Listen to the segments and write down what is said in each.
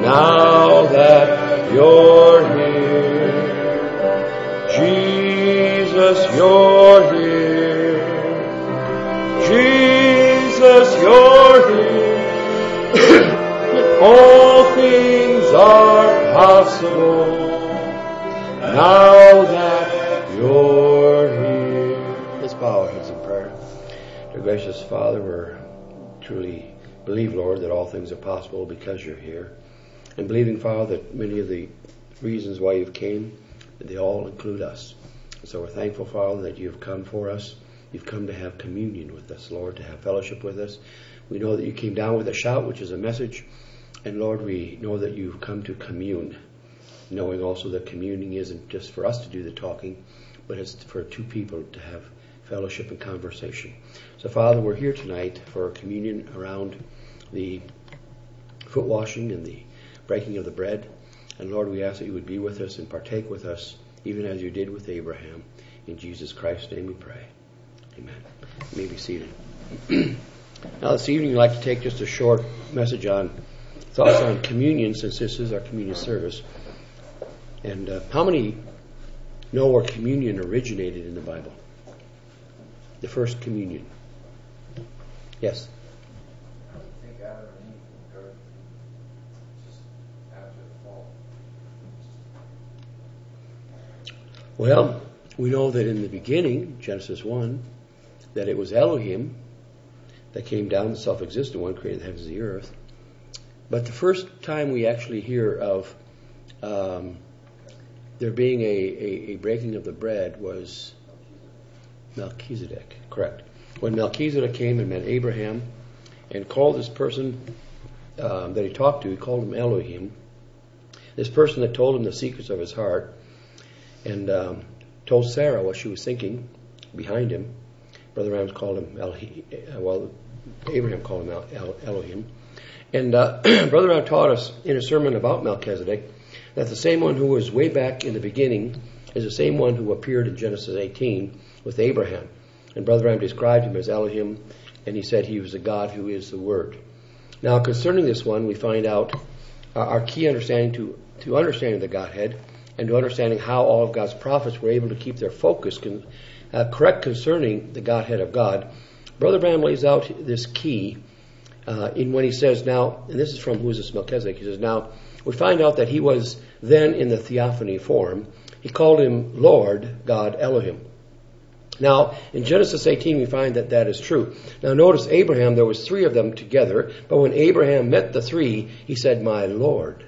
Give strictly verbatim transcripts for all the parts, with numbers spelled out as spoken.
now that you're here. Jesus, you're here. Jesus, you're here. All things are possible now that you're here. Let's bow our heads in prayer. Dear gracious Father, we're truly believe, Lord, that all things are possible because you're here. And believing, Father, that many of the reasons why you've came, they all include us. So we're thankful, Father, that you've come for us. You've come to have communion with us, Lord, to have fellowship with us. We know that you came down with a shout, which is a message. And Lord, we know that you've come to commune, knowing also that communing isn't just for us to do the talking, but it's for two people to have fellowship and conversation. So, Father, we're here tonight for communion around the foot washing and the breaking of the bread. And Lord, we ask that you would be with us and partake with us, even as you did with Abraham. In Jesus Christ's name we pray. Amen. You may be seated. Now this evening I'd like to take just a short message on thoughts on communion, since this is our communion service. And uh, how many know where communion originated in the Bible? The first communion. Yes? I don't think Adam and Eve occurred just after the fall. Well, we know that in the beginning, Genesis one, that it was Elohim that came down, the self-existent one, created the heavens and the earth. But the first time we actually hear of um, there being a, a, a breaking of the bread was Melchizedek, correct. When Melchizedek came and met Abraham and called this person um, that he talked to, he called him Elohim, this person that told him the secrets of his heart, and um, told Sarah what she was thinking behind him. Brother Rams called him Elohim, well, Abraham called him El- Elohim. And uh, Brother Ram taught us in a sermon about Melchizedek that the same one who was way back in the beginning is the same one who appeared in Genesis eighteen with Abraham. And Brother Ram described him as Elohim, and he said he was the God who is the Word. Now, concerning this one, we find out uh, our key understanding to, to understanding the Godhead and to understanding how all of God's prophets were able to keep their focus con- uh, correct concerning the Godhead of God. Brother Ram lays out this key Uh, in when he says now, and this is from who is this Melchizedek, he says, now, we find out that he was then in the theophany form. He called him Lord God Elohim. Now, in Genesis eighteen, we find that that is true. Now, notice Abraham, there was three of them together, but when Abraham met the three, he said, my Lord.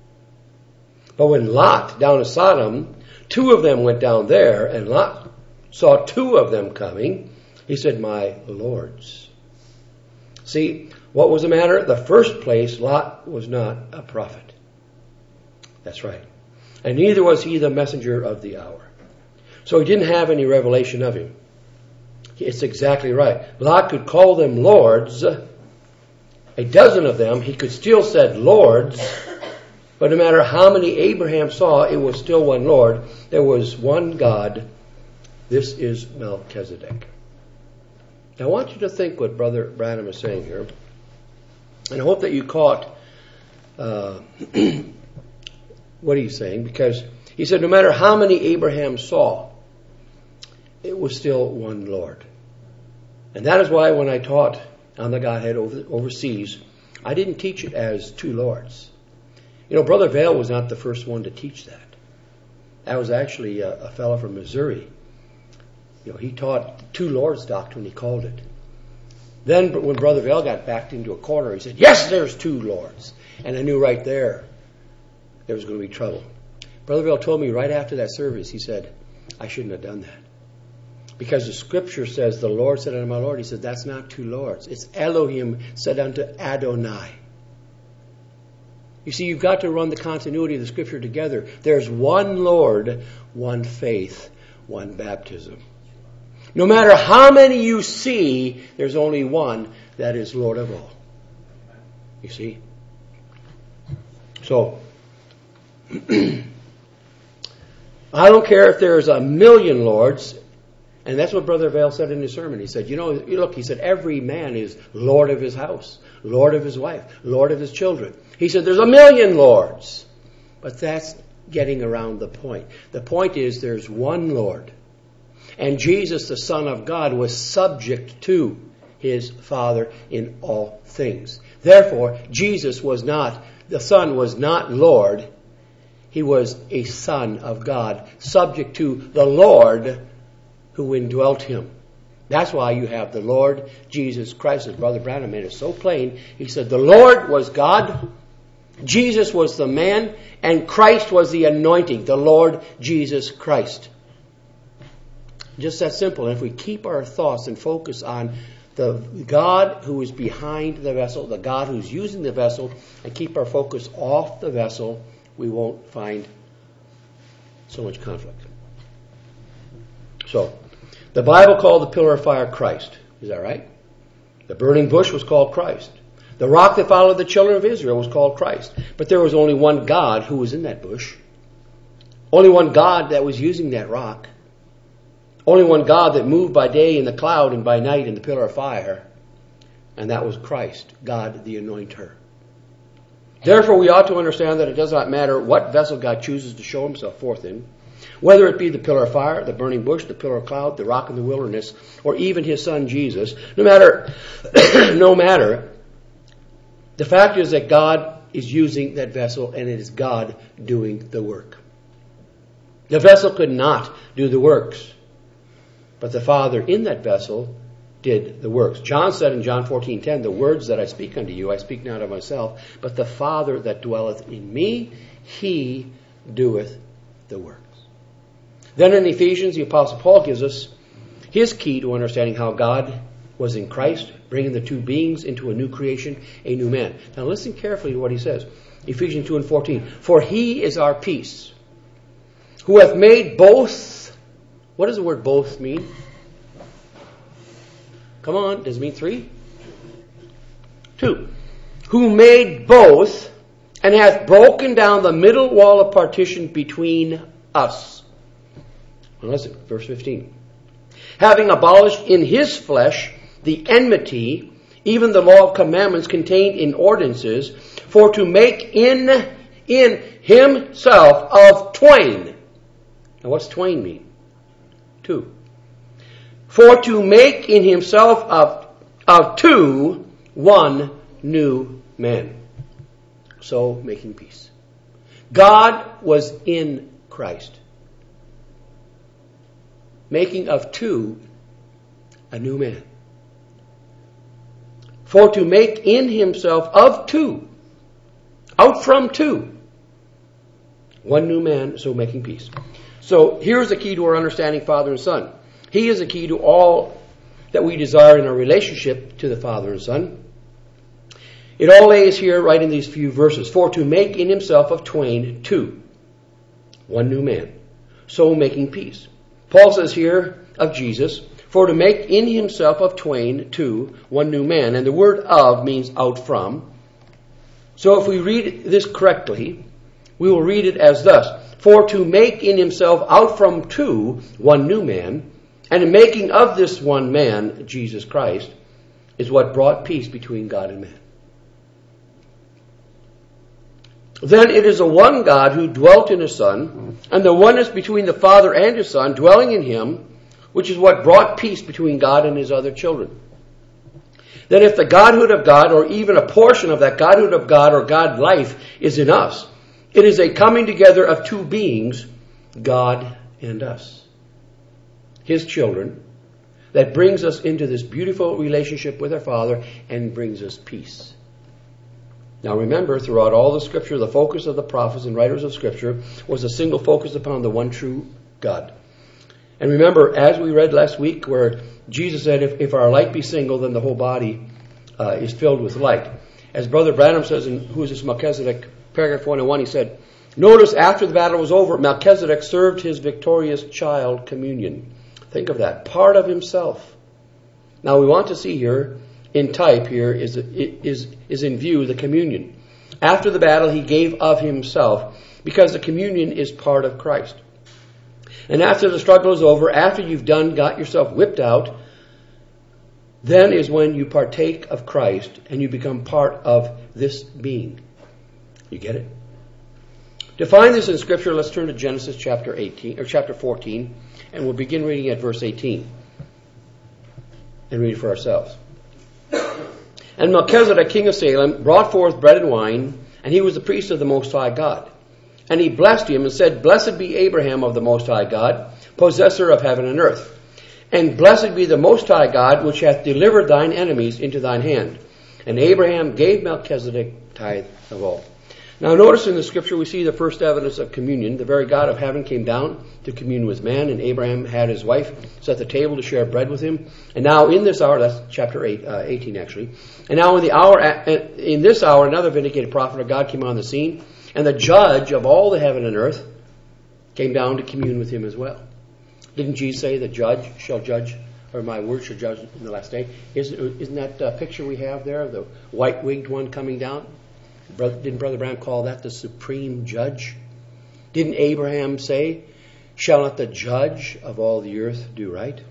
But when Lot, down to Sodom, two of them went down there, and Lot saw two of them coming, he said, my Lords. See, what was the matter? The first place, Lot was not a prophet. That's right. And neither was he the messenger of the hour. So he didn't have any revelation of him. It's exactly right. Lot could call them lords. A dozen of them, he could still said lords. But no matter how many Abraham saw, it was still one Lord. There was one God. This is Melchizedek. Now, I want you to think what Brother Branham is saying here. And I hope that you caught uh, what he's saying, because he said no matter how many Abraham saw, it was still one Lord. And that is why when I taught on the Godhead over, overseas, I didn't teach it as two Lords. You know, Brother Vail was not the first one to teach that. That was actually a, a fellow from Missouri. You know, he taught two Lords doctrine, he called it. Then when Brother Vail got backed into a corner, he said, yes, there's two Lords. And I knew right there, there was going to be trouble. Brother Vail told me right after that service, he said, I shouldn't have done that. Because the scripture says, the Lord said unto my Lord, he said, that's not two Lords. It's Elohim said unto Adonai. You see, you've got to run the continuity of the scripture together. There's one Lord, one faith, one baptism. No matter how many you see, there's only one that is Lord of all. You see? So, I don't care if there's a million lords, and that's what Brother Vail said in his sermon. He said, you know, look, he said, every man is Lord of his house, Lord of his wife, Lord of his children. He said, there's a million lords. But that's getting around the point. The point is there's one Lord. And Jesus, the Son of God, was subject to his Father in all things. Therefore, Jesus was not, the Son was not Lord. He was a Son of God, subject to the Lord who indwelt him. That's why you have the Lord Jesus Christ. As Brother Branham made it so plain, he said the Lord was God, Jesus was the man, and Christ was the anointing, the Lord Jesus Christ. Just that simple. And if we keep our thoughts and focus on the God who is behind the vessel, the God who's using the vessel, and keep our focus off the vessel, we won't find so much conflict. So, the Bible called the pillar of fire Christ. Is that right? The burning bush was called Christ. The rock that followed the children of Israel was called Christ. But there was only one God who was in that bush. Only one God that was using that rock. Only one God that moved by day in the cloud and by night in the pillar of fire. And that was Christ, God the anointer. Therefore, we ought to understand that it does not matter what vessel God chooses to show himself forth in, whether it be the pillar of fire, the burning bush, the pillar of cloud, the rock in the wilderness, or even his son Jesus, no matter, no matter, the fact is that God is using that vessel and it is God doing the work. The vessel could not do the works, but the Father in that vessel did the works. John said in John fourteen ten, the words that I speak unto you, I speak not of myself, but the Father that dwelleth in me, he doeth the works. Then in Ephesians, the Apostle Paul gives us his key to understanding how God was in Christ, bringing the two beings into a new creation, a new man. Now listen carefully to what he says. Ephesians two and fourteen. For he is our peace, who hath made both. What does the word both mean? Come on, does it mean three? Two. Who made both, and hath broken down the middle wall of partition between us. Well, listen, verse fifteen. Having abolished in his flesh the enmity, even the law of commandments contained in ordinances, for to make in, in himself of twain. Now what's twain mean? Two. For to make in himself of, of two one new man. So making peace. God was in Christ, making of two a new man. For to make in himself of two, out from two, one new man, so making peace. So here's the key to our understanding Father and Son. He is the key to all that we desire in our relationship to the Father and Son. It all lays here right in these few verses. For to make in himself of twain two, one new man, so making peace. Paul says here of Jesus, for to make in himself of twain two, one new man. And the word of means out from. So if we read this correctly, we will read it as thus. For to make in himself out from two, one new man, and the making of this one man, Jesus Christ, is what brought peace between God and man. Then it is a one God who dwelt in his Son, and the oneness between the Father and his Son dwelling in him, which is what brought peace between God and his other children. That if the Godhood of God, or even a portion of that Godhood of God or God life is in us, it is a coming together of two beings, God and us, his children, that brings us into this beautiful relationship with our Father and brings us peace. Now remember, throughout all the Scripture, the focus of the prophets and writers of Scripture was a single focus upon the one true God. And remember, as we read last week, where Jesus said, if, if our light be single, then the whole body uh, is filled with light. As Brother Branham says in Who is this Melchizedek, paragraph one oh one, he said, notice after the battle was over, Melchizedek served his victorious child communion. Think of that. Part of himself. Now we want to see here, in type here, is, is, is in view the communion. After the battle, he gave of himself, because the communion is part of Christ. And after the struggle is over, after you've done, got yourself whipped out, then is when you partake of Christ and you become part of this being. You get it? To find this in Scripture, let's turn to Genesis chapter eighteen or chapter fourteen, and we'll begin reading at verse eighteen. And read it for ourselves. And Melchizedek, king of Salem, brought forth bread and wine, and he was the priest of the Most High God. And he blessed him and said, Blessed be Abraham of the Most High God, possessor of heaven and earth. And blessed be the Most High God, which hath delivered thine enemies into thine hand. And Abraham gave Melchizedek tithe of all. Now notice in the Scripture we see the first evidence of communion. The very God of heaven came down to commune with man, and Abraham had his wife set the table to share bread with him. And now in this hour, that's chapter eight, uh, eighteen actually, and now in the hour, in this hour, another vindicated prophet of God came on the scene, and the judge of all the heaven and earth came down to commune with him as well. Didn't Jesus say the judge shall judge, or my word shall judge in the last day? Isn't, isn't that uh, picture we have there, the white-wigged one coming down? Didn't Brother Brown call that the supreme judge? Didn't Abraham say, shall not the judge of all the earth do right?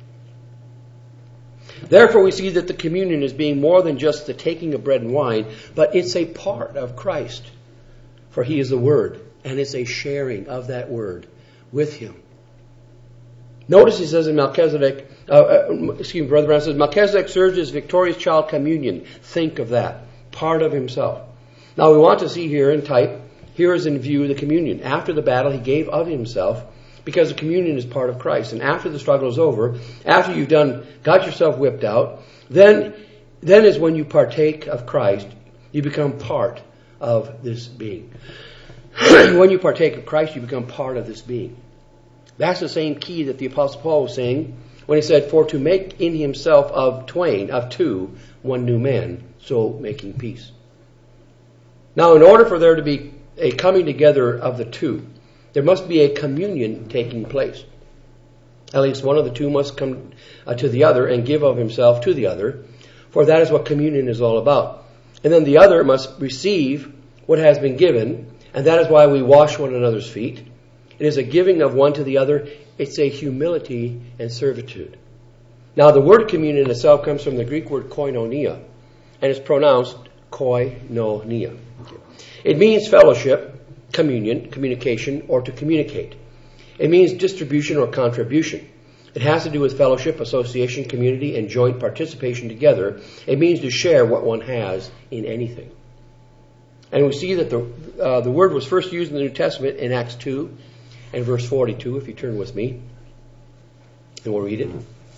Therefore we see that the communion is being more than just the taking of bread and wine, but it's a part of Christ. For he is the Word, and it's a sharing of that Word with him. Notice he says in Melchizedek, uh, uh, excuse me, Brother Brown says, Melchizedek served his victorious child communion. Think of that. Part of himself. Now we want to see here in type, here is in view the communion. After the battle he gave of himself, because the communion is part of Christ. And after the struggle is over, after you've done, got yourself whipped out, then, then is when you partake of Christ, you become part of this being. When you partake of Christ, you become part of this being. That's the same key that the Apostle Paul was saying when he said, for to make in himself of twain, of two, one new man, so making peace. Now, in order for there to be a coming together of the two, there must be a communion taking place. At least one of the two must come uh, to the other and give of himself to the other, for that is what communion is all about. And then the other must receive what has been given, and that is why we wash one another's feet. It is a giving of one to the other. It's a humility and servitude. Now, the word communion itself comes from the Greek word koinonia, and it's pronounced koinonia. It means fellowship, communion, communication, or to communicate. It means distribution or contribution. It has to do with fellowship, association, community, and joint participation together. It means to share what one has in anything. And we see that the uh, the word was first used in the New Testament in Acts two and verse forty-two, if you turn with me. And we'll read it.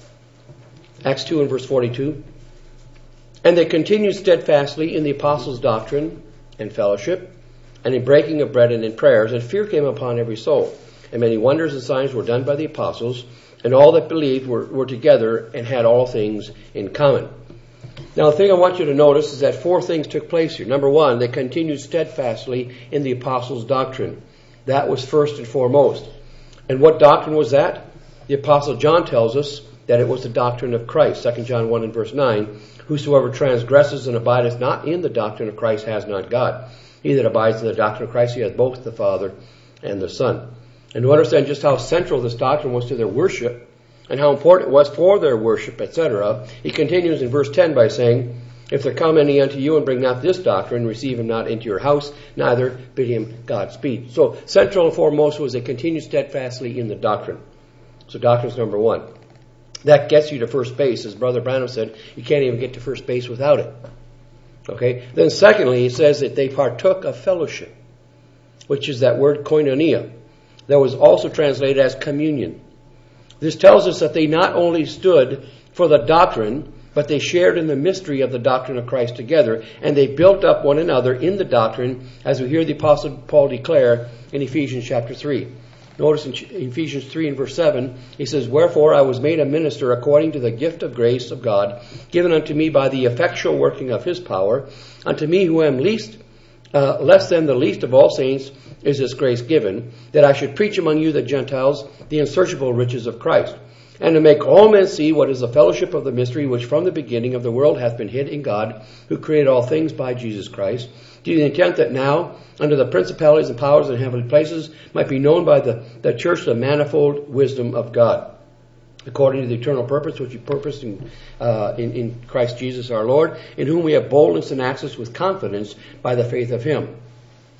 Acts two and verse forty-two. And they continued steadfastly in the apostles' doctrine and fellowship, and in breaking of bread and in prayers, and fear came upon every soul. And many wonders and signs were done by the apostles, and all that believed were, were together and had all things in common. Now, the thing I want you to notice is that four things took place here. Number one, they continued steadfastly in the apostles' doctrine. That was first and foremost. And what doctrine was that? The apostle John tells us that it was the doctrine of Christ. Second John one and verse nine. Whosoever transgresses and abideth not in the doctrine of Christ has not God. He that abides in the doctrine of Christ, he has both the Father and the Son. And to understand just how central this doctrine was to their worship, and how important it was for their worship, et cetera, he continues in verse ten by saying, If there come any unto you and bring not this doctrine, receive him not into your house, neither bid him Godspeed. So central and foremost was they continued steadfastly in the doctrine. So doctrine is number one. That gets you to first base. As Brother Branham said, you can't even get to first base without it. Okay. Then secondly, he says that they partook of fellowship, which is that word koinonia, that was also translated as communion. This tells us that they not only stood for the doctrine, but they shared in the mystery of the doctrine of Christ together, and they built up one another in the doctrine, as we hear the Apostle Paul declare in Ephesians chapter three. Notice in Ephesians three and verse seven, he says, Wherefore I was made a minister according to the gift of grace of God, given unto me by the effectual working of his power. Unto me who am least, uh, less than the least of all saints, is this grace given, that I should preach among you the Gentiles the unsearchable riches of Christ, and to make all men see what is the fellowship of the mystery which from the beginning of the world hath been hid in God, who created all things by Jesus Christ, to the intent that now, under the principalities and powers in heavenly places, might be known by the, the church the manifold wisdom of God, according to the eternal purpose which he purposed in, uh, in, in Christ Jesus our Lord, in whom we have boldness and access with confidence by the faith of him.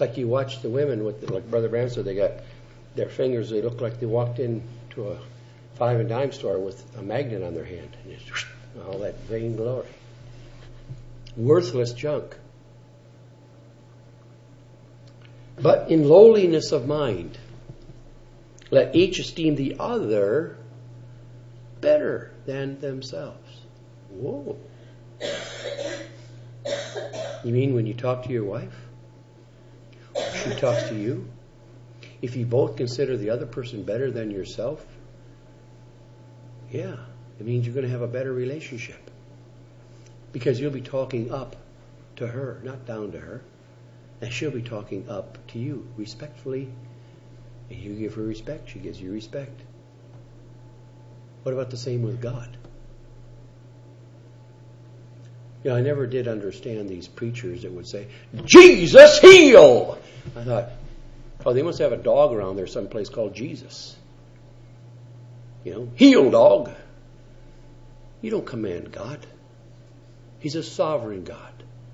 like you watch the women with, the, like Brother Branham said, they got their fingers, they look like they walked into a five and dime store with a magnet on their hand. And just, all that vain glory. Worthless junk. But in lowliness of mind, let each esteem the other better than themselves. Whoa. You mean when you talk to your wife? Or she talks to you? If you both consider the other person better than yourself, yeah, it means you're going to have a better relationship. Because you'll be talking up to her, not down to her. And she'll be talking up to you, respectfully. And you give her respect, she gives you respect. What about the same with God? You know, I never did understand these preachers that would say, Jesus heal! I thought, oh, they must have a dog around there someplace called Jesus. You know, heal, dog. You don't command God. He's a sovereign God.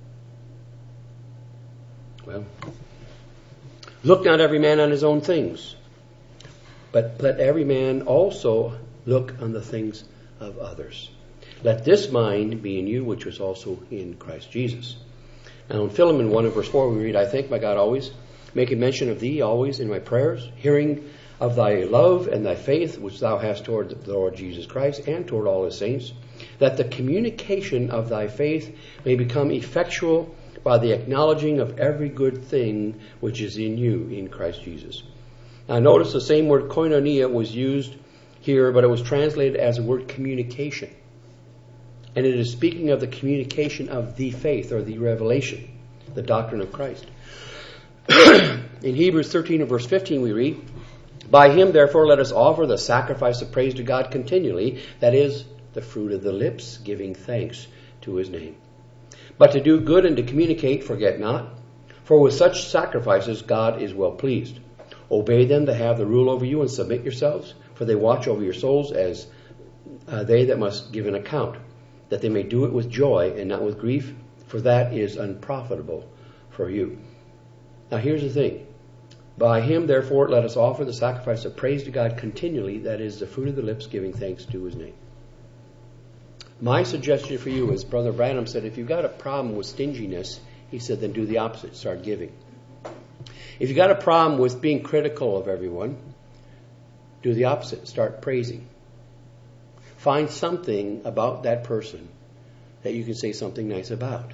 Well, look not every man on his own things, but let every man also look on the things of others. Let this mind be in you, which was also in Christ Jesus. Now in Philemon one and verse four we read, I thank my God always, making mention of thee always in my prayers, hearing of thy love and thy faith, which thou hast toward the Lord Jesus Christ and toward all his saints, that the communication of thy faith may become effectual by the acknowledging of every good thing which is in you in Christ Jesus. Now notice the same word koinonia was used here, but it was translated as the word communication. And it is speaking of the communication of the faith or the revelation, the doctrine of Christ. In Hebrews thirteen and verse fifteen we read, by him therefore let us offer the sacrifice of praise to God continually, that is, the fruit of the lips, giving thanks to his name. But to do good and to communicate, forget not, for with such sacrifices God is well pleased. Obey them that have the rule over you and submit yourselves, for they watch over your souls as uh, they that must give an account, that they may do it with joy and not with grief, for that is unprofitable for you. Now here's the thing. By him, therefore, let us offer the sacrifice of praise to God continually, that is, the fruit of the lips, giving thanks to his name. My suggestion for you is, Brother Branham said, if you've got a problem with stinginess, he said, then do the opposite, start giving. If you've got a problem with being critical of everyone, do the opposite, start praising. Find something about that person that you can say something nice about.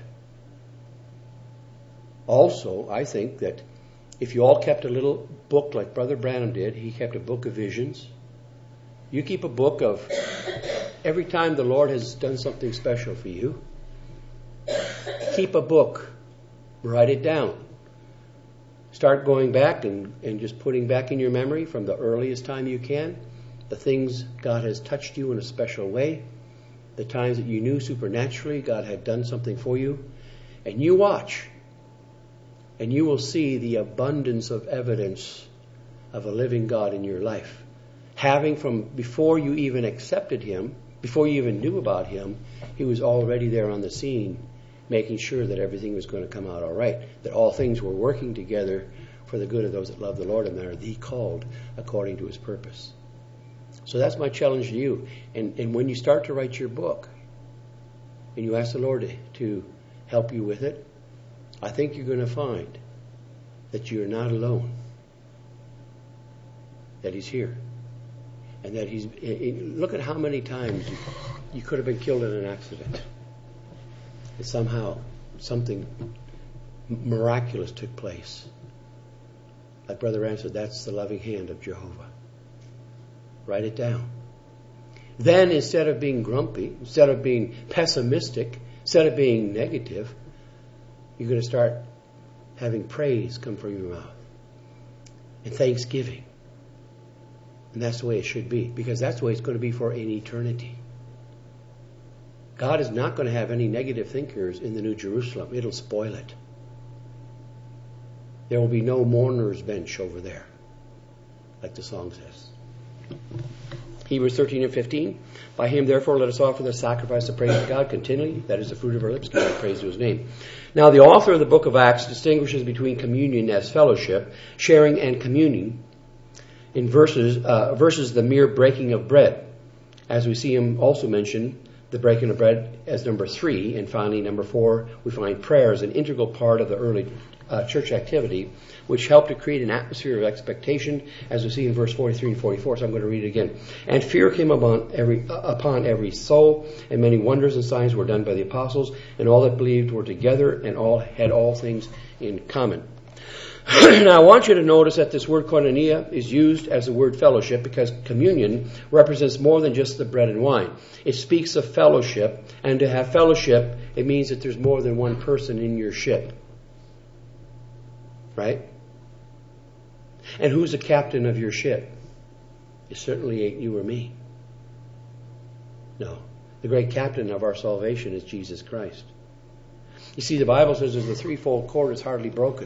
Also, I think that if you all kept a little book like Brother Branham did, he kept a book of visions. You keep a book of every time the Lord has done something special for you. Keep a book. Write it down. Start going back and, and just putting back in your memory from the earliest time you can the things God has touched you in a special way, the times that you knew supernaturally God had done something for you, and you watch. And you will see the abundance of evidence of a living God in your life. Having from before you even accepted him, before you even knew about him, he was already there on the scene, making sure that everything was going to come out all right, that all things were working together for the good of those that love the Lord and that are the called according to his purpose. So that's my challenge to you. And, and when you start to write your book, and you ask the Lord to, to help you with it, I think you're going to find that you're not alone. That he's here. And that he's... Look at how many times you, you could have been killed in an accident. And somehow something miraculous took place. Like Brother Ram said, that's the loving hand of Jehovah. Write it down. Then instead of being grumpy, instead of being pessimistic, instead of being negative, you're going to start having praise come from your mouth. And thanksgiving. And that's the way it should be. Because that's the way it's going to be for an eternity. God is not going to have any negative thinkers in the New Jerusalem. It'll spoil it. There will be no mourner's bench over there. Like the song says. Hebrews thirteen and fifteen. By him, therefore, let us offer the sacrifice of praise to God continually. That is the fruit of our lips, giving praise to his name. Now, the author of the book of Acts distinguishes between communion as fellowship, sharing, and communing in verses, uh, versus the mere breaking of bread. As we see him also mention the breaking of bread as number three, and finally, number four, we find prayer as an integral part of the early uh, church activity, which helped to create an atmosphere of expectation, as we see in verse forty-three and forty-four. So I'm going to read it again. And fear came upon every uh, upon every soul, and many wonders and signs were done by the apostles, and all that believed were together, and all had all things in common. Now, I want you to notice that this word koinonia is used as the word fellowship because communion represents more than just the bread and wine. It speaks of fellowship, and to have fellowship, it means that there's more than one person in your ship. Right? And who's the captain of your ship? It certainly ain't you or me. No. The great captain of our salvation is Jesus Christ. You see, the Bible says there's a threefold cord is hardly broken.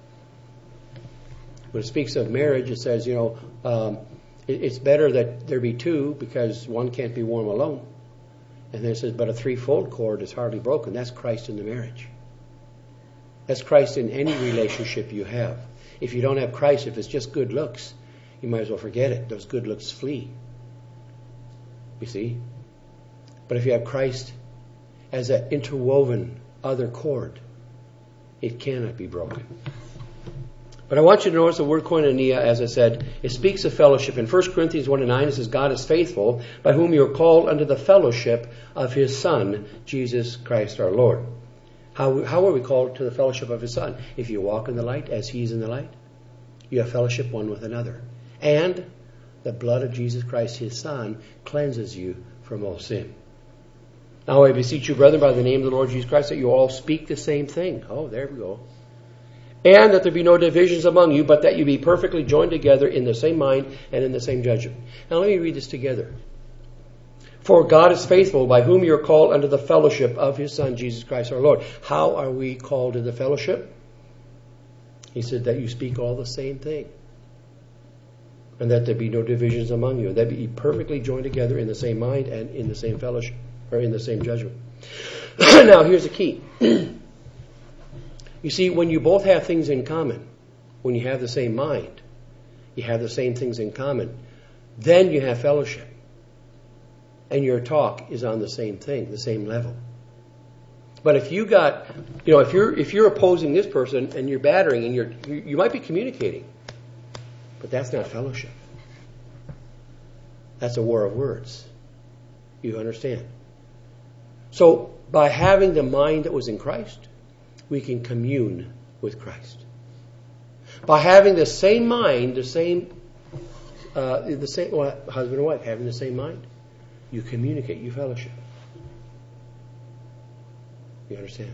When it speaks of marriage, it says, you know, um, it, it's better that there be two because one can't be warm alone. And then it says, but a threefold cord is hardly broken. That's Christ in the marriage. That's Christ in any relationship you have. If you don't have Christ, if it's just good looks, you might as well forget it. Those good looks flee. You see? But if you have Christ as that interwoven other cord, it cannot be broken. But I want you to notice the word koinonia, as I said, it speaks of fellowship. In First Corinthians one and nine, it says, God is faithful, by whom you are called unto the fellowship of his Son, Jesus Christ our Lord. How, how are we called to the fellowship of his Son? If you walk in the light as he is in the light, you have fellowship one with another. And the blood of Jesus Christ, his Son, cleanses you from all sin. Now I beseech you, brethren, by the name of the Lord Jesus Christ, that you all speak the same thing. Oh, there we go. And that there be no divisions among you, but that you be perfectly joined together in the same mind and in the same judgment. Now let me read this together. For God is faithful, by whom you are called unto the fellowship of his Son, Jesus Christ our Lord. How are we called to the fellowship? He said that you speak all the same thing. And that there be no divisions among you. That be perfectly joined together in the same mind and in the same fellowship, or in the same judgment. Now here's the key. You see, when you both have things in common, when you have the same mind, you have the same things in common, then you have fellowship. And your talk is on the same thing, the same level. But if you got, you know, if you're if you're opposing this person and you're battering and you're you, you might be communicating, but that's not fellowship. That's a war of words. You understand? So by having the mind that was in Christ, we can commune with Christ. By having the same mind, the same, uh, the same well, husband and wife having the same mind, you communicate, you fellowship. You understand?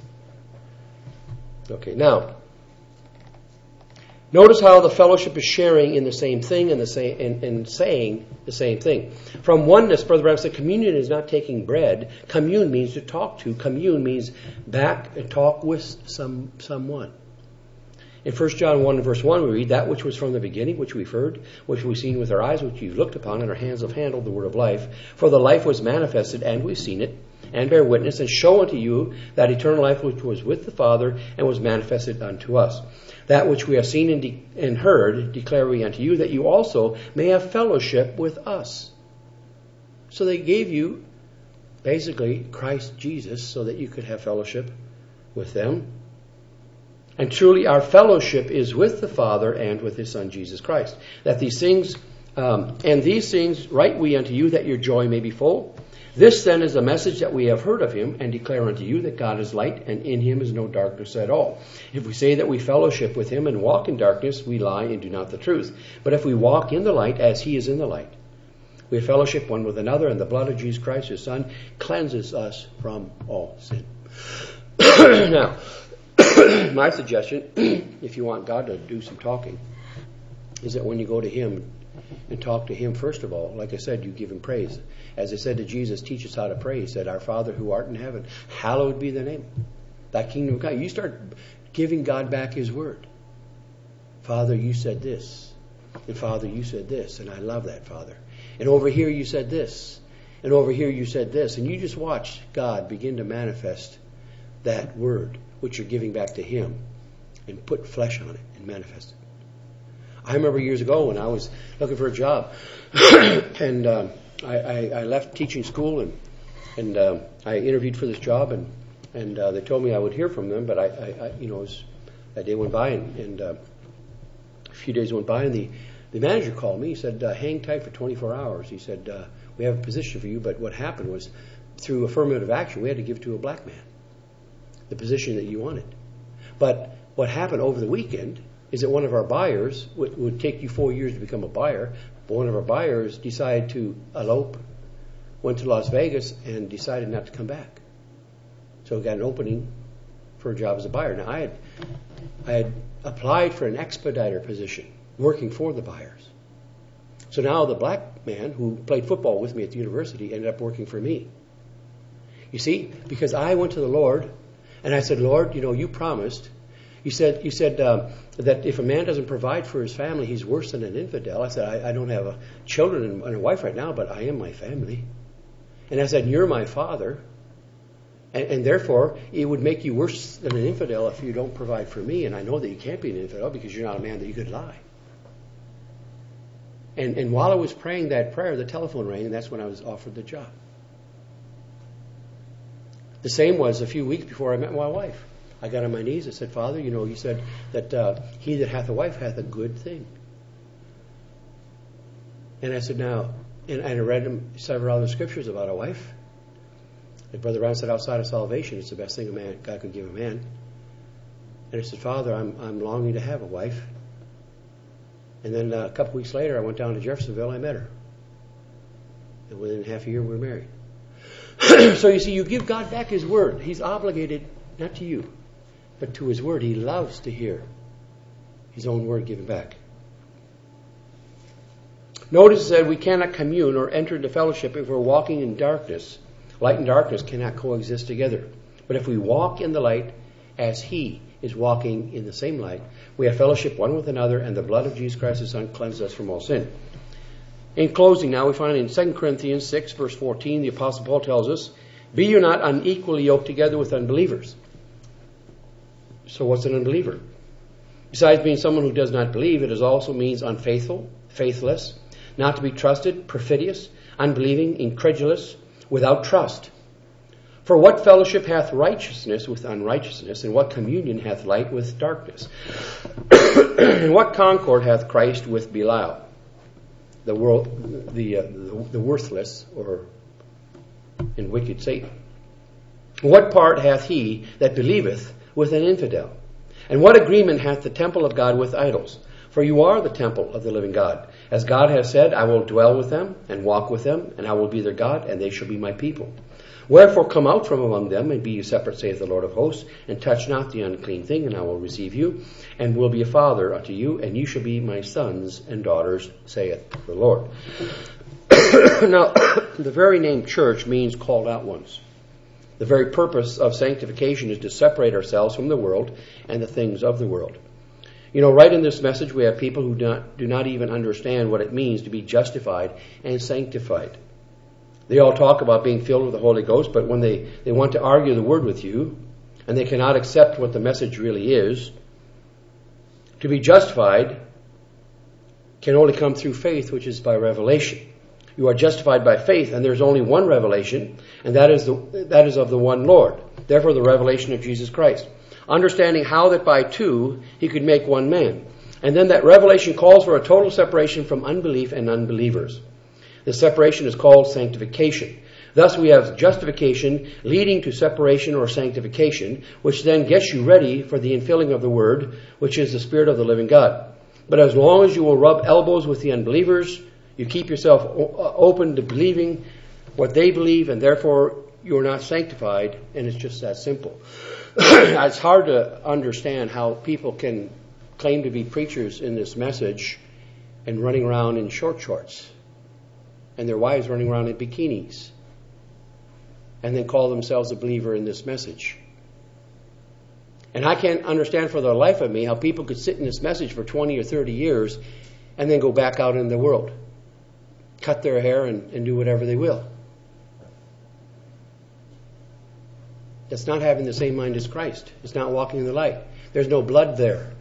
Okay, now, notice how the fellowship is sharing in the same thing and the same and, and saying the same thing. From oneness, Brother Branham said, communion is not taking bread. Commune means to talk to. Commune means back and talk with some someone. In First John one and verse one, we read, that which was from the beginning, which we've heard, which we've seen with our eyes, which you've looked upon, and our hands have handled the word of life. For the life was manifested, and we've seen it, and bear witness, and show unto you that eternal life which was with the Father, and was manifested unto us. That which we have seen and, de- and heard declare we unto you, that you also may have fellowship with us. So they gave you, basically, Christ Jesus, so that you could have fellowship with them. And truly our fellowship is with the Father and with his Son, Jesus Christ. That these things, um, and these things write we unto you, that your joy may be full. This then is the message that we have heard of him, and declare unto you that God is light, and in him is no darkness at all. If we say that we fellowship with him and walk in darkness, we lie and do not the truth. But if we walk in the light as he is in the light, we have fellowship one with another, and the blood of Jesus Christ, his Son, cleanses us from all sin. Now, my suggestion, if you want God to do some talking, is that when you go to him and talk to him, first of all, like I said, you give him praise. As I said to Jesus, teach us how to pray. He said, our Father who art in heaven, hallowed be thy name. Thy kingdom come. You start giving God back his word. Father, you said this. And Father, you said this. And I love that, Father. And over here you said this. And over here you said this. And you just watch God begin to manifest that word, which you're giving back to Him, and put flesh on it and manifest it. I remember years ago when I was looking for a job, and um, I, I, I left teaching school, and and um, I interviewed for this job, and and uh, they told me I would hear from them, but I, I, I you know, it was, a day went by, and, and uh, a few days went by, and the, the manager called me. He said, uh, "Hang tight for twenty-four hours." He said, uh, "We have a position for you," but what happened was, through affirmative action, we had to give it to a black man, the position that you wanted. But what happened over the weekend is that one of our buyers would, would take you four years to become a buyer, but one of our buyers decided to elope, went to Las Vegas, and decided not to come back. So we got an opening for a job as a buyer. Now, I had, I had applied for an expediter position, working for the buyers. So now the black man who played football with me at the university ended up working for me. You see, because I went to the Lord, and I said, "Lord, you know, you promised. You said you said uh, that if a man doesn't provide for his family, he's worse than an infidel." I said, I, I don't have a children and, and a wife right now, but I am my family. And I said, "You're my father. And, and therefore, it would make you worse than an infidel if you don't provide for me. And I know that you can't be an infidel because you're not a man that you could lie." And, and while I was praying that prayer, the telephone rang, and that's when I was offered the job. The same was a few weeks before I met my wife. I got on my knees and said, "Father, you know, you said that uh, he that hath a wife hath a good thing." And I said, now, and I read him several other scriptures about a wife. And Brother Brown said, outside of salvation, it's the best thing a man God could give a man. And I said, "Father, I'm I'm longing to have a wife." And then uh, a couple weeks later, I went down to Jeffersonville. I met her, and within half a year, we were married. So you see, you give God back His word. He's obligated not to you, but to His word. He loves to hear His own word given back. Notice that we cannot commune or enter into fellowship if we're walking in darkness. Light and darkness cannot coexist together. But if we walk in the light as He is walking in the same light, we have fellowship one with another, and the blood of Jesus Christ His Son cleanses us from all sin. In closing now, we find in Second Corinthians six, verse fourteen, the Apostle Paul tells us, "Be you not unequally yoked together with unbelievers." So what's an unbeliever? Besides being someone who does not believe, it also means unfaithful, faithless, not to be trusted, perfidious, unbelieving, incredulous, without trust. For what fellowship hath righteousness with unrighteousness, and what communion hath light with darkness? And what concord hath Christ with Belial, the world, the, uh, the the worthless or and wicked Satan? What part hath he that believeth with an infidel? And what agreement hath the temple of God with idols? For you are the temple of the living God. As God has said, "I will dwell with them and walk with them, and I will be their God, and they shall be my people." Wherefore come out from among them, and be ye separate, saith the Lord of hosts, and touch not the unclean thing, and I will receive you, and will be a father unto you, and you shall be my sons and daughters, saith the Lord. Now, the very name church means called out ones. The very purpose of sanctification is to separate ourselves from the world and the things of the world. You know, right in this message, we have people who do not, do not even understand what it means to be justified and sanctified. They all talk about being filled with the Holy Ghost, but when they, they want to argue the word with you, and they cannot accept what the message really is, to be justified can only come through faith, which is by revelation. You are justified by faith, and there's only one revelation, and that is the that is of the one Lord. Therefore, the revelation of Jesus Christ. Understanding how that by two He could make one man. And then that revelation calls for a total separation from unbelief and unbelievers. The separation is called sanctification. Thus we have justification leading to separation or sanctification, which then gets you ready for the infilling of the Word, which is the Spirit of the living God. But as long as you will rub elbows with the unbelievers, you keep yourself open to believing what they believe, and therefore you're not sanctified, and it's just that simple. It's hard to understand how people can claim to be preachers in this message and running around in short shorts, and their wives running around in bikinis, and then call themselves a believer in this message. And I can't understand for the life of me how people could sit in this message for twenty or thirty years and then go back out in the world. cut their hair and, and do whatever they will. It's not having the same mind as Christ. It's not walking in the light. There's no blood there.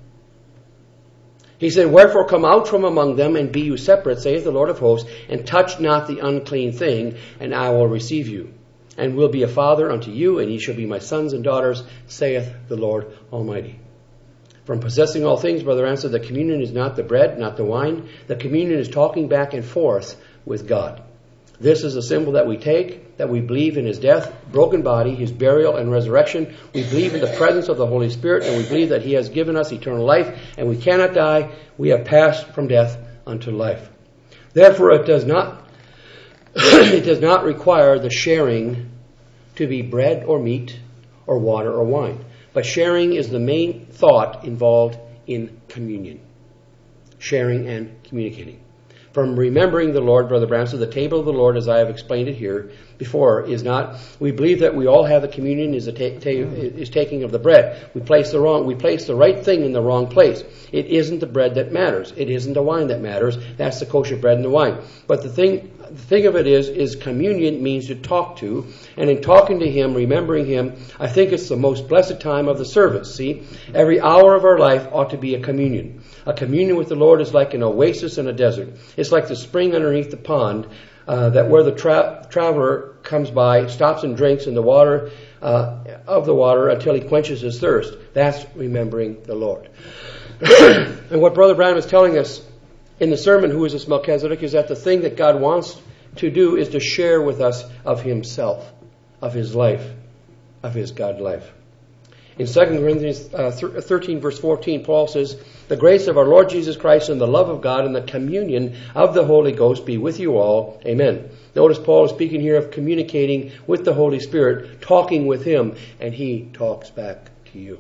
He said, wherefore come out from among them and be you separate, saith the Lord of hosts, and touch not the unclean thing, and I will receive you, and will be a father unto you, and ye shall be my sons and daughters, saith the Lord Almighty. From possessing all things, brother answered, the communion is not the bread, not the wine. The communion is talking back and forth with God. This is a symbol that we take, that we believe in his death, broken body, his burial and resurrection. We believe in the presence of the Holy Spirit, and we believe that he has given us eternal life, and we cannot die. We have passed from death unto life. Therefore, it does not, it does not require the sharing to be bread or meat or water or wine. But sharing is the main thought involved in communion. Sharing and communicating. From remembering the Lord, Brother Branham said, the table of the Lord, as I have explained it here before, is not. We believe that we all have the communion is a ta- ta- is taking of the bread. We place the wrong. We place the right thing in the wrong place. It isn't the bread that matters. It isn't the wine that matters. That's the kosher bread and the wine. But the thing, the thing of it is, is communion means to talk to, and in talking to him, remembering him, I think it's the most blessed time of the service. See, every hour of our life ought to be a communion. A communion with the Lord is like an oasis in a desert. It's like the spring underneath the pond, uh, that where the tra- traveler comes by, stops and drinks in the water uh, of the water until he quenches his thirst. That's remembering the Lord. And what Brother Branham is telling us in the sermon, Who is this Melchizedek, is that the thing that God wants to do is to share with us of himself, of his life, of his God life. In Second Corinthians uh, thirteen, verse fourteen, Paul says, the grace of our Lord Jesus Christ and the love of God and the communion of the Holy Ghost be with you all. Amen. Notice Paul is speaking here of communicating with the Holy Spirit, talking with him, and he talks back to you.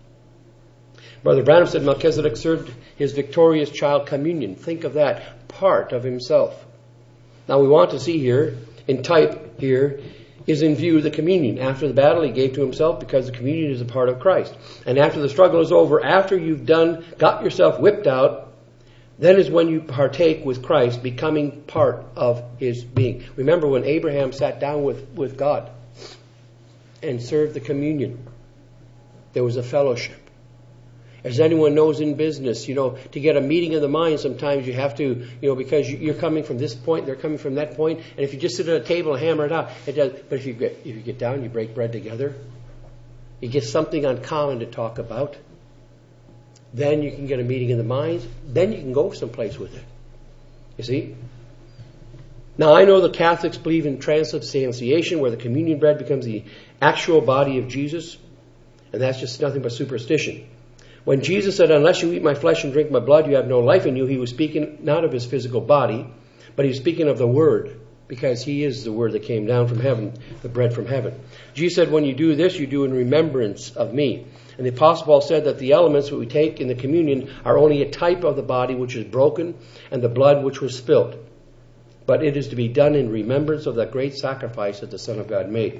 Brother Branham said Melchizedek served his victorious child communion. Think of that, part of himself. Now we want to see here, in type here, is in view the communion. After the battle he gave to himself, because the communion is a part of Christ. And after the struggle is over, after you've done, got yourself whipped out, then is when you partake with Christ, becoming part of his being. Remember when Abraham sat down with, with God and served the communion, there was a fellowship. As anyone knows in business, you know, to get a meeting of the mind, sometimes you have to, you know, because you're coming from this point, they're coming from that point, and if you just sit at a table and hammer it out, it does. But if you get if you get down, you break bread together, you get something uncommon to talk about, then you can get a meeting of the minds, then you can go someplace with it. You see? Now, I know the Catholics believe in transubstantiation, where the communion bread becomes the actual body of Jesus, and that's just nothing but superstition. When Jesus said, unless you eat my flesh and drink my blood, you have no life in you, he was speaking not of his physical body, but he was speaking of the Word, because he is the Word that came down from heaven, the bread from heaven. Jesus said, when you do this, you do in remembrance of me. And the Apostle Paul said that the elements that we take in the communion are only a type of the body which is broken and the blood which was spilt. But it is to be done in remembrance of that great sacrifice that the Son of God made.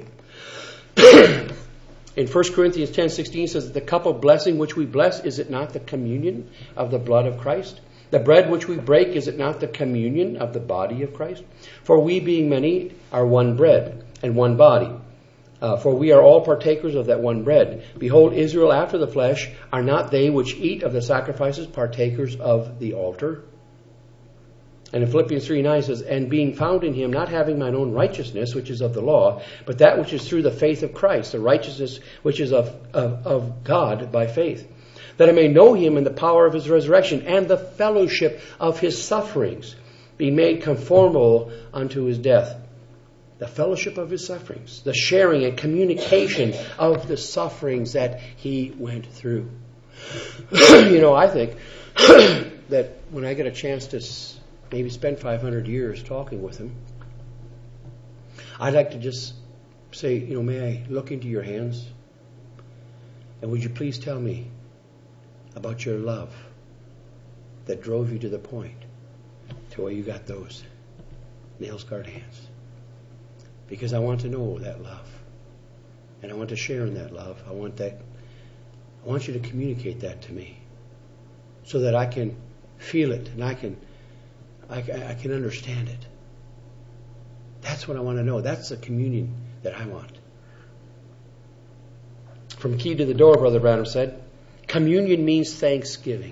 In First Corinthians ten sixteen says that the cup of blessing which we bless, is it not the communion of the blood of Christ? The bread which we break, is it not the communion of the body of Christ? For we being many are one bread and one body. Uh, for we are all partakers of that one bread. Behold, Israel after the flesh, are not they which eat of the sacrifices partakers of the altar? And in Philippians three nine says, and being found in him, not having mine own righteousness, which is of the law, but that which is through the faith of Christ, the righteousness which is of, of, of God by faith, that I may know him in the power of his resurrection, and the fellowship of his sufferings, being made conformable unto his death. The fellowship of his sufferings, the sharing and communication of the sufferings that he went through. You know, I think that when I get a chance to maybe spend five hundred years talking with him, I'd like to just say, you know, may I look into your hands? And would you please tell me about your love that drove you to the point to where you got those nail-scarred hands? Because I want to know that love. And I want to share in that love. I want that. I want you to communicate that to me so that I can feel it and I can I, I can understand it. That's what I want to know. That's the communion that I want. From Key to the Door, Brother Branham said, communion means thanksgiving.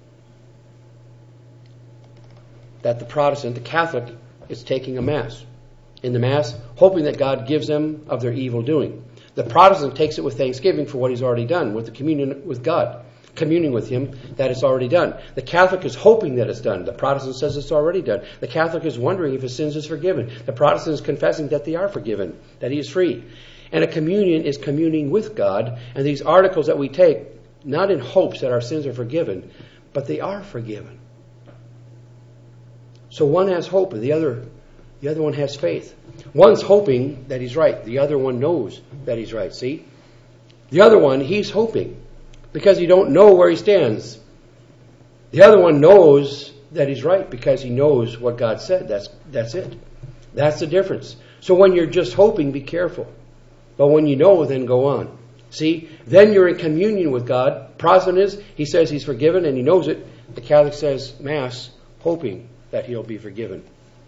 That the Protestant, the Catholic, is taking a Mass. In the Mass, hoping that God gives them of their evil doing. The Protestant takes it with thanksgiving for what he's already done, with the communion with God, communing with him, that it's already done. The Catholic is hoping that it's done. The Protestant says it's already done. The Catholic is wondering if his sins is forgiven. The Protestant is confessing that they are forgiven, that he is free. And a communion is communing with God, and these articles that we take, not in hopes that our sins are forgiven, but they are forgiven. So one has hope, and the other The other one has faith. One's hoping that he's right. The other one knows that he's right. See? The other one, he's hoping because he don't know where he stands. The other one knows that he's right because he knows what God said. That's that's it. That's the difference. So when you're just hoping, be careful. But when you know, then go on. See? Then you're in communion with God. Protestant is, he says he's forgiven and he knows it. The Catholic says Mass, hoping that he'll be forgiven.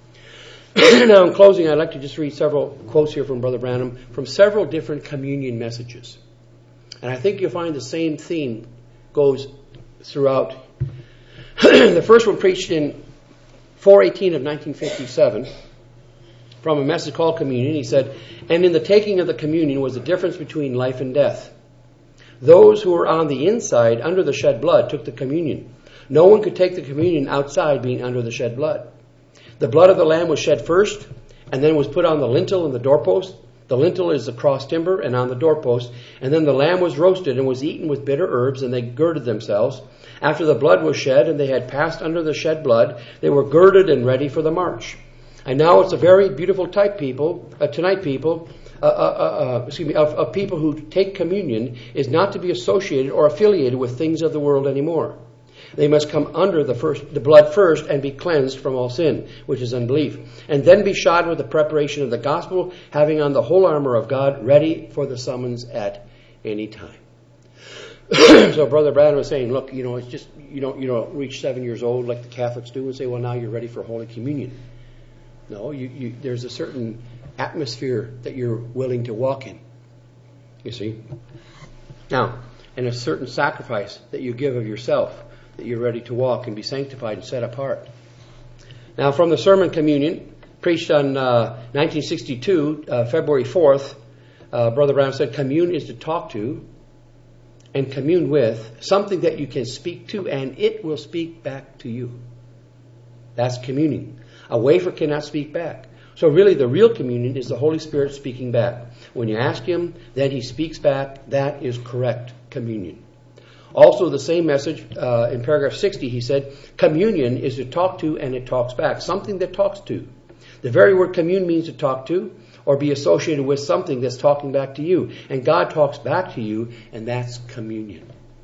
Now, in closing, I'd like to just read several quotes here from Brother Branham from several different communion messages. And I think you'll find the same theme goes throughout. The first one preached in four eighteen of nineteen fifty-seven from a message called Communion. He said, and in the taking of the communion was the difference between life and death. Those who were on the inside under the shed blood took the communion. No one could take the communion outside being under the shed blood. The blood of the lamb was shed first, and then was put on the lintel and the doorpost. The lintel is the cross timber, and on the doorpost. And then the lamb was roasted and was eaten with bitter herbs, and they girded themselves. After the blood was shed, and they had passed under the shed blood, they were girded and ready for the march. And now it's a very beautiful type, people, uh, tonight, people, uh, uh, uh, excuse me, of, of people who take communion is not to be associated or affiliated with things of the world anymore. They must come under the first, the blood first and be cleansed from all sin, which is unbelief, and then be shod with the preparation of the gospel, having on the whole armor of God, ready for the summons at any time. So Brother Branham was saying, look, you know, it's just you don't you don't reach seven years old like the Catholics do and say, well, now you're ready for Holy Communion. No, you, you, there's a certain atmosphere that you're willing to walk in. You see, now, and a certain sacrifice that you give of yourself, that you're ready to walk and be sanctified and set apart. Now, from the Sermon Communion, preached on uh, nineteen sixty-two, uh, February fourth, uh, Brother Branham said, commune is to talk to and commune with something that you can speak to, and it will speak back to you. That's communing. A wafer cannot speak back. So really, the real communion is the Holy Spirit speaking back. When you ask Him, then He speaks back. That is correct communion. Also, the same message uh, in paragraph sixty, he said, communion is to talk to and it talks back. Something that talks to. The very word commune means to talk to or be associated with something that's talking back to you. And God talks back to you, and that's communion.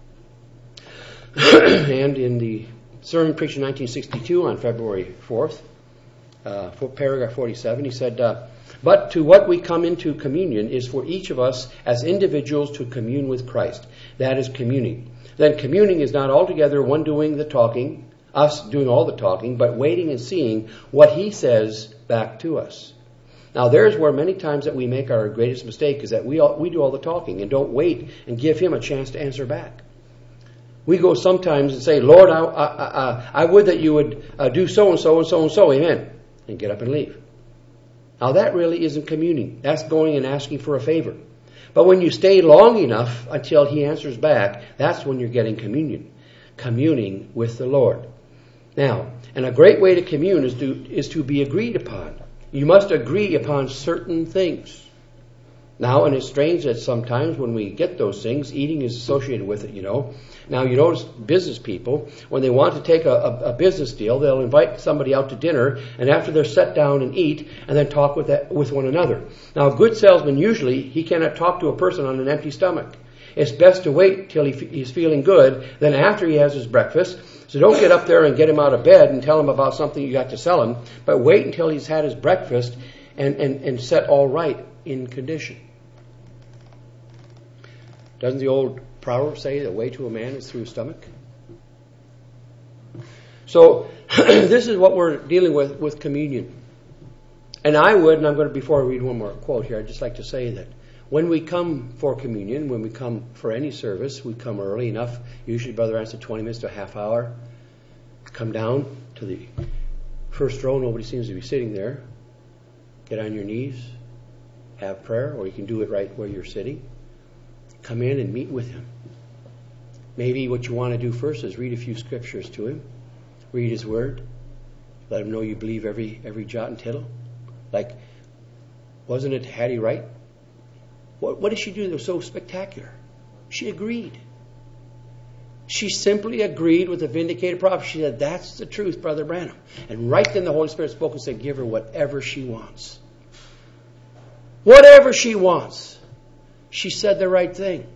And in the sermon preached in nineteen sixty-two on February fourth, uh, for paragraph forty-seven, he said, uh, but to what we come into communion is for each of us as individuals to commune with Christ. That is communing. Then communing is not altogether one doing the talking, us doing all the talking, but waiting and seeing what He says back to us. Now there's where many times that we make our greatest mistake, is that we all, we do all the talking and don't wait and give Him a chance to answer back. We go sometimes and say, Lord, I, I, I, I would that you would uh, do so-and-so and so-and-so, amen, and get up and leave. Now that really isn't communing. That's going and asking for a favor. But when you stay long enough until He answers back, that's when you're getting communion. Communing with the Lord. Now, and a great way to commune is to, is to be agreed upon. You must agree upon certain things. Now, and it's strange that sometimes when we get those things, eating is associated with it, you know. Now, you notice business people, when they want to take a, a, a business deal, they'll invite somebody out to dinner, and after they're sat down and eat, and then talk with that, with one another. Now, a good salesman, usually, he cannot talk to a person on an empty stomach. It's best to wait till he f- he's feeling good, then after he has his breakfast. So don't get up there and get him out of bed and tell him about something you got to sell him, but wait until he's had his breakfast and, and, and set all right in condition. Doesn't the old proverb say the way to a man is through his stomach? So this is what we're dealing with with communion. And I would, and I'm going to, before I read one more quote here, I'd just like to say that when we come for communion, when we come for any service, we come early enough, usually Brother answered twenty minutes to a half hour. Come down to the first row, nobody seems to be sitting there. Get on your knees, have prayer, or you can do it right where you're sitting. Come in and meet with Him. Maybe what you want to do first is read a few scriptures to Him. Read His Word. Let Him know you believe every every jot and tittle. Like, wasn't it Hattie Wright? What, what did she do that was so spectacular? She agreed. She simply agreed with the vindicated prophet. She said, that's the truth, Brother Branham. And right then the Holy Spirit spoke and said, give her whatever she wants. Whatever she wants. She said the right thing.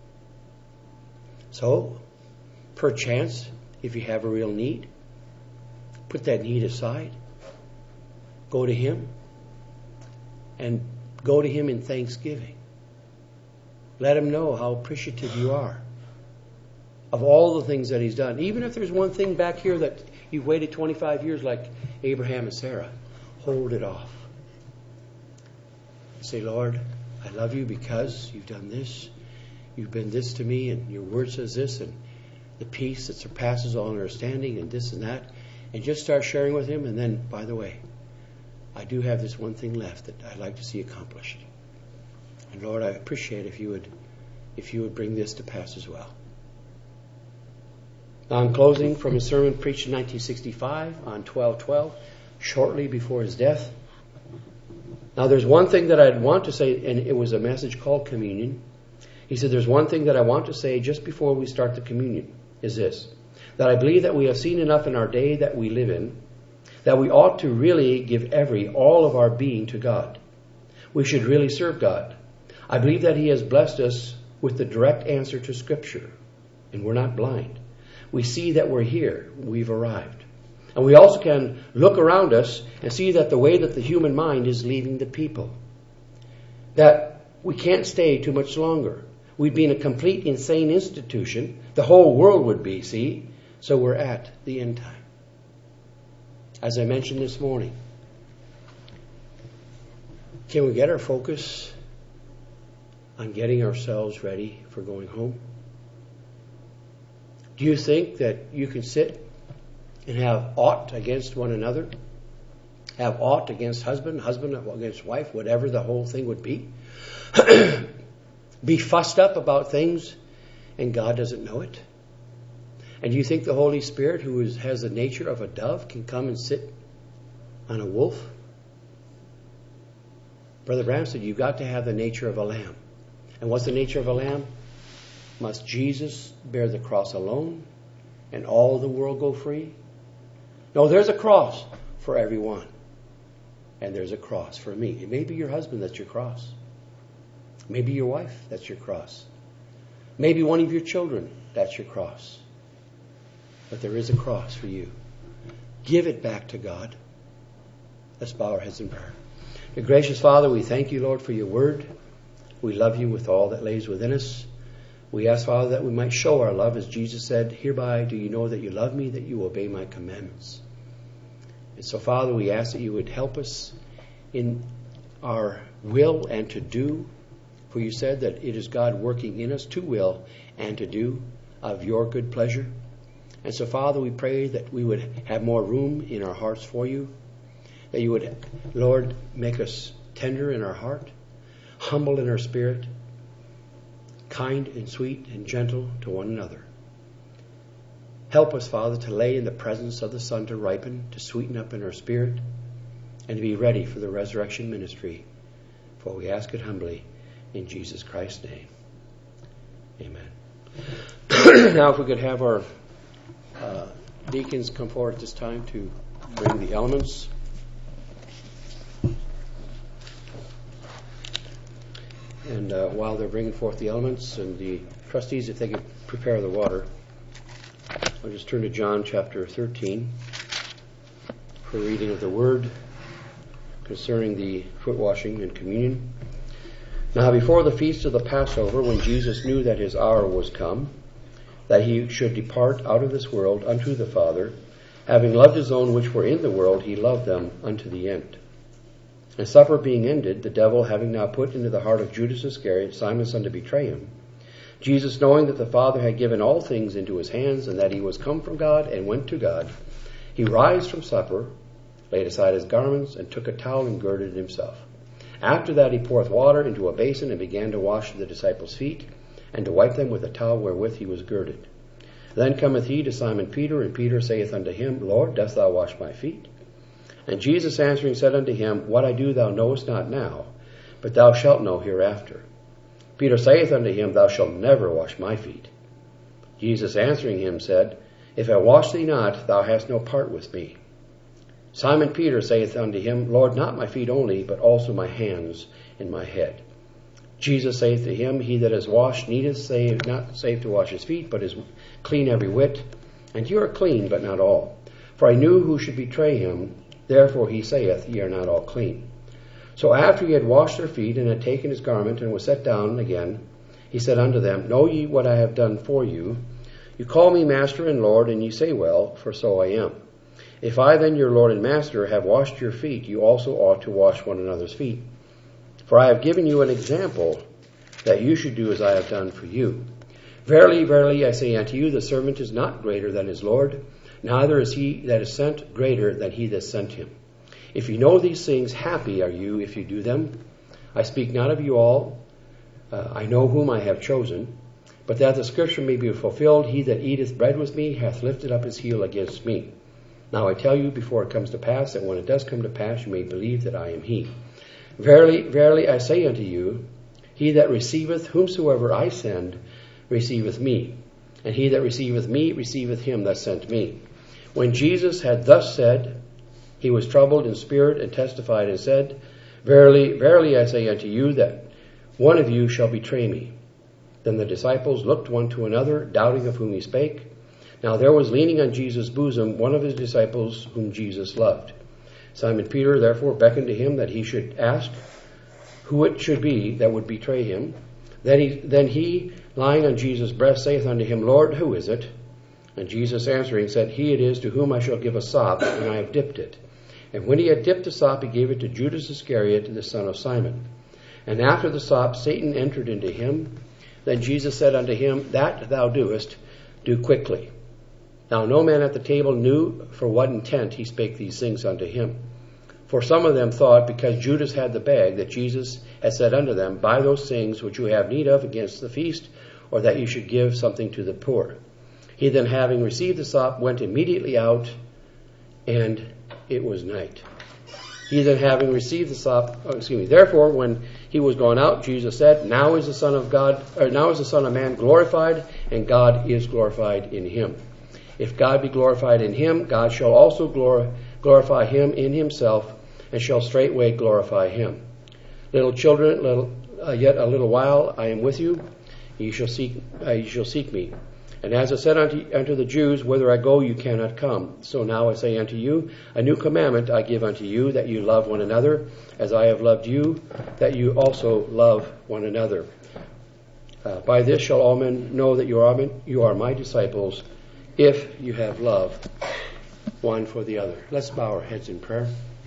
So, perchance, if you have a real need, put that need aside. Go to Him. And go to Him in thanksgiving. Let Him know how appreciative you are of all the things that He's done. Even if there's one thing back here that you've waited twenty-five years like Abraham and Sarah, hold it off. Say, Lord, I love you because you've done this. You've been this to me, and your word says this, and the peace that surpasses all understanding, and this and that. And just start sharing with Him. And then, by the way, I do have this one thing left that I'd like to see accomplished. And Lord, I appreciate if you would if you would bring this to pass as well. Now I'm closing from a sermon preached in nineteen sixty-five on twelve twelve, shortly before his death. Now there's one thing that I'd want to say, and it was a message called communion. He said, there's one thing that I want to say just before we start the communion, is this, that I believe that we have seen enough in our day that we live in, that we ought to really give every, all of our being to God. We should really serve God. I believe that He has blessed us with the direct answer to Scripture, and we're not blind. We see that we're here, we've arrived. And we also can look around us and see that the way that the human mind is leaving the people, that we can't stay too much longer. We'd be in a complete insane institution. The whole world would be, see? So we're at the end time. As I mentioned this morning, can we get our focus on getting ourselves ready for going home? Do you think that you can sit and have aught against one another? Have aught against husband, husband against wife, whatever the whole thing would be? Be fussed up about things and God doesn't know it? And do you think the Holy Spirit, who is, has the nature of a dove, can come and sit on a wolf? Brother Branham said, you've got to have the nature of a lamb. And what's the nature of a lamb? Must Jesus bear the cross alone and all the world go free? No, there's a cross for everyone. And there's a cross for me. It may be your husband that's your cross. Maybe your wife, that's your cross. Maybe one of your children, that's your cross. But there is a cross for you. Give it back to God. Let's bow our heads in prayer. Dear gracious Father, we thank you, Lord, for your word. We love you with all that lays within us. We ask, Father, that we might show our love, as Jesus said, hereby do you know that you love me, that you obey my commandments. And so, Father, we ask that you would help us in our will and to do. For you said that it is God working in us to will and to do of your good pleasure. And so, Father, we pray that we would have more room in our hearts for you. That you would, Lord, make us tender in our heart, humble in our spirit, kind and sweet and gentle to one another. Help us, Father, to lay in the presence of the Son to ripen, to sweeten up in our spirit, and to be ready for the resurrection ministry. For we ask it humbly in Jesus Christ's name. Amen. Now if we could have our uh, deacons come forward at this time to bring the elements. And uh, while they're bringing forth the elements, and the trustees, if they could prepare the water, I'll just turn to John chapter thirteen for reading of the word concerning the foot washing and communion. Now before the feast of the Passover, when Jesus knew that his hour was come, that he should depart out of this world unto the Father, having loved his own which were in the world, he loved them unto the end. And supper being ended, the devil having now put into the heart of Judas Iscariot, Simon's son, to betray him, Jesus, knowing that the Father had given all things into his hands, and that he was come from God and went to God, he rised from supper, laid aside his garments, and took a towel and girded himself. After that he poureth water into a basin, and began to wash the disciples' feet, and to wipe them with a towel wherewith he was girded. Then cometh he to Simon Peter, and Peter saith unto him, Lord, dost thou wash my feet? And Jesus answering said unto him, What I do thou knowest not now, but thou shalt know hereafter. Peter saith unto him, Thou shalt never wash my feet. Jesus answering him said, If I wash thee not, thou hast no part with me. Simon Peter saith unto him, Lord, not my feet only, but also my hands and my head. Jesus saith to him, He that is washed needeth save, not save to wash his feet, but is clean every whit. And you are clean, but not all. For I knew who should betray him, therefore he saith, Ye are not all clean. So after he had washed their feet, and had taken his garment, and was set down again, he said unto them, Know ye what I have done for you? You call me Master and Lord, and ye say well, for so I am. If I then, your Lord and Master, have washed your feet, you also ought to wash one another's feet. For I have given you an example, that you should do as I have done for you. Verily, verily, I say unto you, the servant is not greater than his Lord, neither is he that is sent greater than he that sent him. If you know these things, happy are you if you do them. I speak not of you all. Uh, I know whom I have chosen. But that the scripture may be fulfilled, He that eateth bread with me hath lifted up his heel against me. Now I tell you before it comes to pass, that when it does come to pass, you may believe that I am he. Verily, verily, I say unto you, he that receiveth whomsoever I send receiveth me. And he that receiveth me receiveth him that sent me. When Jesus had thus said, he was troubled in spirit, and testified and said, Verily, verily, I say unto you, that one of you shall betray me. Then the disciples looked one to another, doubting of whom he spake. Now there was leaning on Jesus' bosom one of his disciples whom Jesus loved. Simon Peter therefore beckoned to him that he should ask who it should be that would betray him. Then he, then he, lying on Jesus' breast, saith unto him, Lord, who is it? And Jesus answering said, He it is to whom I shall give a sop, and I have dipped it. And when he had dipped the sop, he gave it to Judas Iscariot, the son of Simon. And after the sop, Satan entered into him. Then Jesus said unto him, That thou doest, do quickly. Now no man at the table knew for what intent he spake these things unto him. For some of them thought, because Judas had the bag, that Jesus had said unto them, Buy those things which you have need of against the feast, or that you should give something to the poor. He then, having received the sop, went immediately out, and it was night. He then, having received the sop, oh, excuse me, therefore, when he was gone out, Jesus said, Now is the Son of God, or now is the Son of Man glorified, and God is glorified in him. If God be glorified in him, God shall also glor- glorify him in himself, and shall straightway glorify him. Little children, little, uh, yet a little while I am with you. Ye shall seek, uh, ye shall seek me. And as I said unto, unto the Jews, Whither I go, you cannot come. So now I say unto you, a new commandment I give unto you, that you love one another, as I have loved you, that you also love one another. Uh, by this shall all men know that you are, you are my disciples, if you have love one for the other. Let's bow our heads in prayer.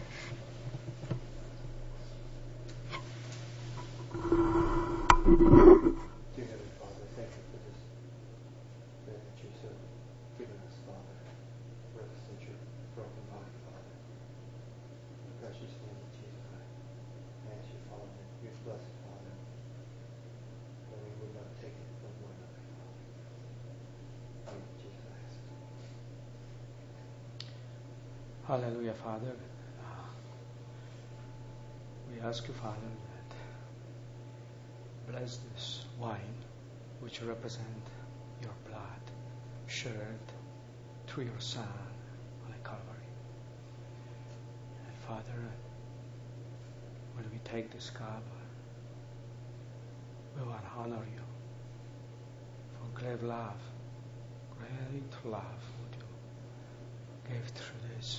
Hallelujah, Father. Uh, we ask you, Father, that bless this wine, which represent your blood shed through your Son on Calvary. And Father, when we take this cup, we want to honor you for great love, great love would you give through this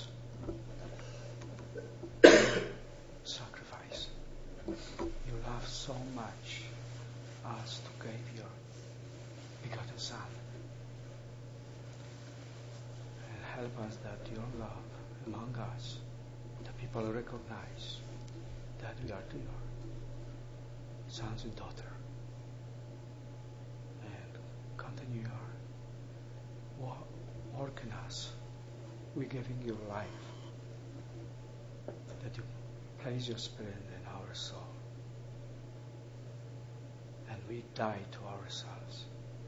sacrifice. You love so much us to give your begotten Son. And help us that your love among us, the people recognize that we are to your sons and daughters. And continue your work in us. We're giving you life, that you place your spirit in our soul. And we die to ourselves.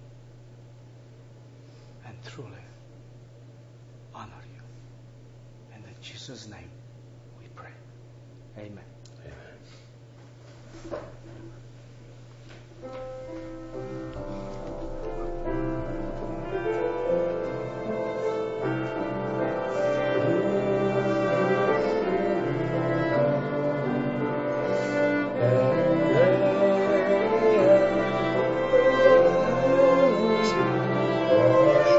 And truly honor you. And in Jesus' name we pray. Amen. Amen.